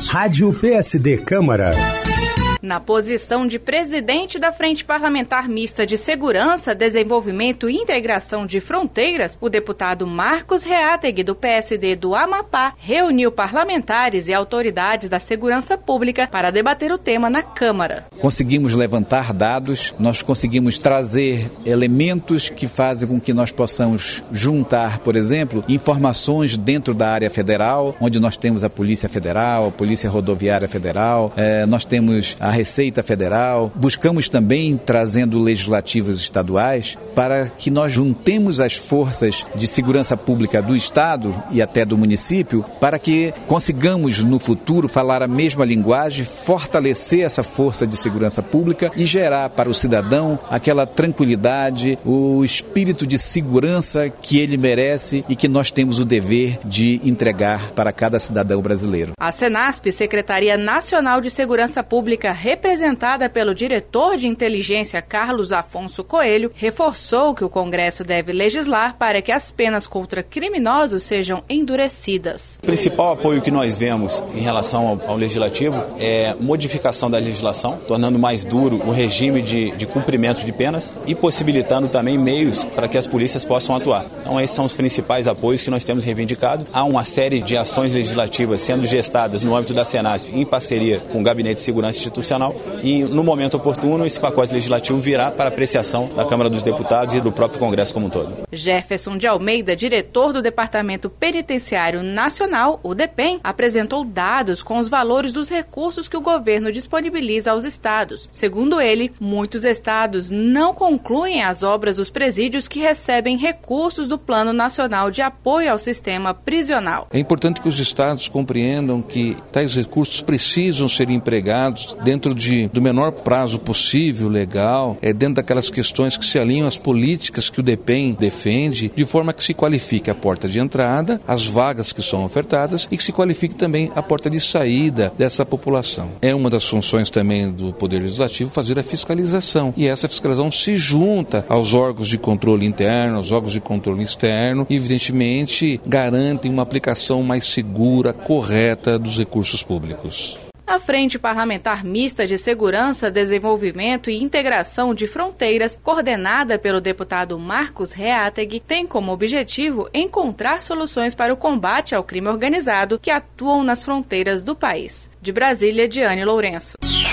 Rádio PSD Câmara. Na posição de presidente da Frente Parlamentar Mista de Segurança, Desenvolvimento e Integração de Fronteiras, o deputado Marcos Reátegui, do PSD do Amapá, reuniu parlamentares e autoridades da segurança pública para debater o tema na Câmara. Conseguimos levantar dados, nós conseguimos trazer elementos que fazem com que nós possamos juntar, por exemplo, informações dentro da área federal, onde nós temos a Polícia Federal, a Polícia Rodoviária Federal, nós temos a Receita Federal, buscamos também trazendo legislativos estaduais para que nós juntemos as forças de segurança pública do Estado e até do município para que consigamos no futuro falar a mesma linguagem, fortalecer essa força de segurança pública e gerar para o cidadão aquela tranquilidade, o espírito de segurança que ele merece e que nós temos o dever de entregar para cada cidadão brasileiro. A Senasp, Secretaria Nacional de Segurança Pública, representada pelo diretor de inteligência Carlos Afonso Coelho, reforçou que o Congresso deve legislar para que as penas contra criminosos sejam endurecidas. O principal apoio que nós vemos em relação ao Legislativo é modificação da legislação, tornando mais duro o regime de cumprimento de penas e possibilitando também meios para que as polícias possam atuar. Então esses são os principais apoios que nós temos reivindicado. Há uma série de ações legislativas sendo gestadas no âmbito da Senasp em parceria com o Gabinete de Segurança Institucional e no momento oportuno esse pacote legislativo virá para apreciação da Câmara dos Deputados e do próprio Congresso como um todo. Jefferson de Almeida, diretor do Departamento Penitenciário Nacional, o DEPEN, apresentou dados com os valores dos recursos que o governo disponibiliza aos estados. Segundo ele, muitos estados não concluem as obras dos presídios que recebem recursos do Plano Nacional de Apoio ao Sistema Prisional. É importante que os estados compreendam que tais recursos precisam ser empregados dentro do menor prazo possível, legal, dentro daquelas questões que se alinham às políticas que o DEPEN defende, de forma que se qualifique a porta de entrada, as vagas que são ofertadas e que se qualifique também a porta de saída dessa população. É uma das funções também do Poder Legislativo fazer a fiscalização, e essa fiscalização se junta aos órgãos de controle interno, aos órgãos de controle externo e, evidentemente, garantem uma aplicação mais segura, correta dos recursos públicos. A Frente Parlamentar Mista de Segurança, Desenvolvimento e Integração de Fronteiras, coordenada pelo deputado Marcos Reátegui, tem como objetivo encontrar soluções para o combate ao crime organizado que atuam nas fronteiras do país. De Brasília, Diane Lourenço.